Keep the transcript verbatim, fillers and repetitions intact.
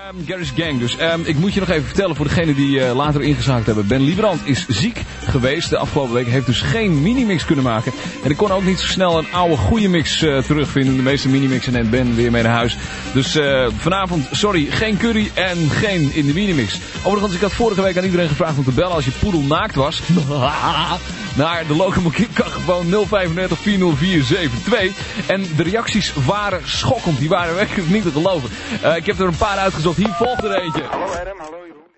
Um, Garage Gang dus. Um, ik moet je nog even vertellen voor degenen die uh, later ingeschakeld hebben. Ben Liebrand is ziek geweest de afgelopen week. Heeft dus geen minimix kunnen maken. En ik kon ook niet zo snel een oude goede mix uh, terugvinden. De meeste minimixen en Ben weer mee naar huis. Dus uh, vanavond, sorry, geen curry en geen in de minimix. Overigens, ik had vorige week aan iedereen gevraagd om te bellen als je poedel naakt was. Naar de locomotief kan gewoon nul vijf nul vier nul vier zeven twee. En de reacties waren schokkend. Die waren werkelijk niet te geloven. Uh, ik heb er een paar uitgezocht. Hier volgt er eentje. Hallo Adam, hallo Jeroen.